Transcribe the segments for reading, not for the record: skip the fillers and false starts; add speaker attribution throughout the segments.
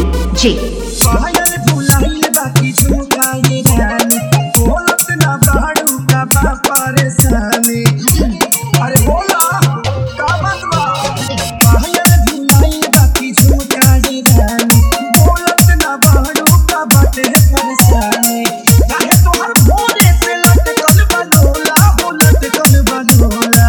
Speaker 1: DJ
Speaker 2: पायल भुलाइल बाकी झुमकाए रानी बोलत ना बाड़ू का बा परेशानी अरे बोला का बतवा पायल भुलाइल बाकी झुमकाए रानी बोलत ना बाड़ू का बाटे परेशानी काहे तोहर भोरे से लटकल बलोला हो लटकल बलोला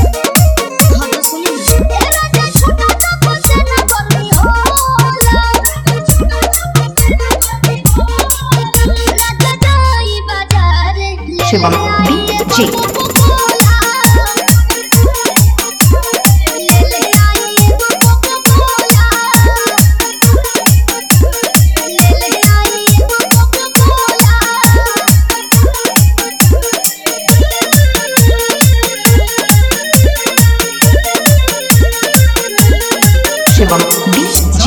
Speaker 1: शिवम डीजे शिवम डीजे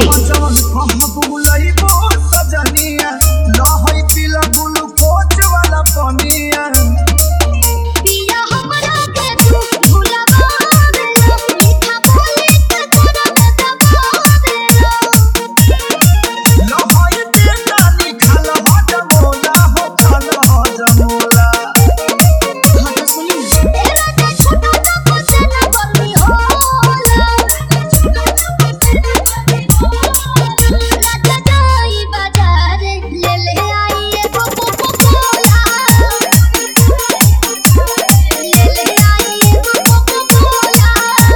Speaker 2: सजनिया लहई पीला ग्लूकोज वाला पनिया
Speaker 3: पिया हमरा के तू भुलावा देला मीठा बोली के तोरा दबा देला
Speaker 2: लहई पे नानी खाल हो जमोला हो खाल हो जमोला
Speaker 3: हां तो सुनी तेरा के छोटा सा कुछ ना करनी होला राजा जाई बाजार ले ले आई एगो कोको कोला ले ले आई एगो कोको कोला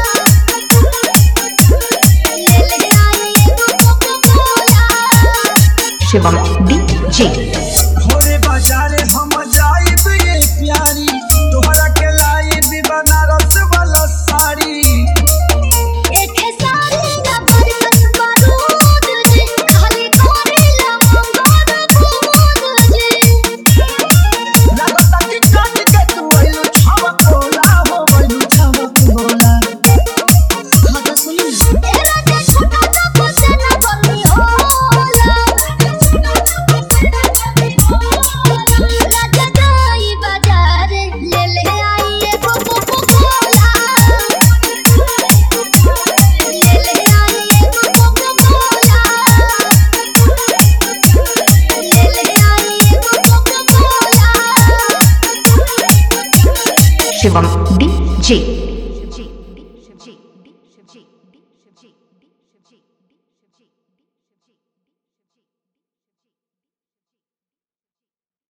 Speaker 3: ले ले आई एगो कोको कोला
Speaker 1: शिवम डीजे
Speaker 2: घोरे बाजार हम जाइब ये प्यारी तोहरा के लाइब बनारस वाला साड़ी
Speaker 3: एक सारी ना बरस बारूद जी खाली करेला मंगोर खूद जी
Speaker 2: लगता कि काट के तू आइलू छमकोला हो गइलू छमकोला
Speaker 3: हां तो सुनी तेरा के छोटा सा कुछ ना करनी होला राजा जाई बाजार ले ले आई एगो कोको कोला ले ले आई एगो कोको कोला ले ले आई एगो कोको कोला
Speaker 1: शिवम डीजे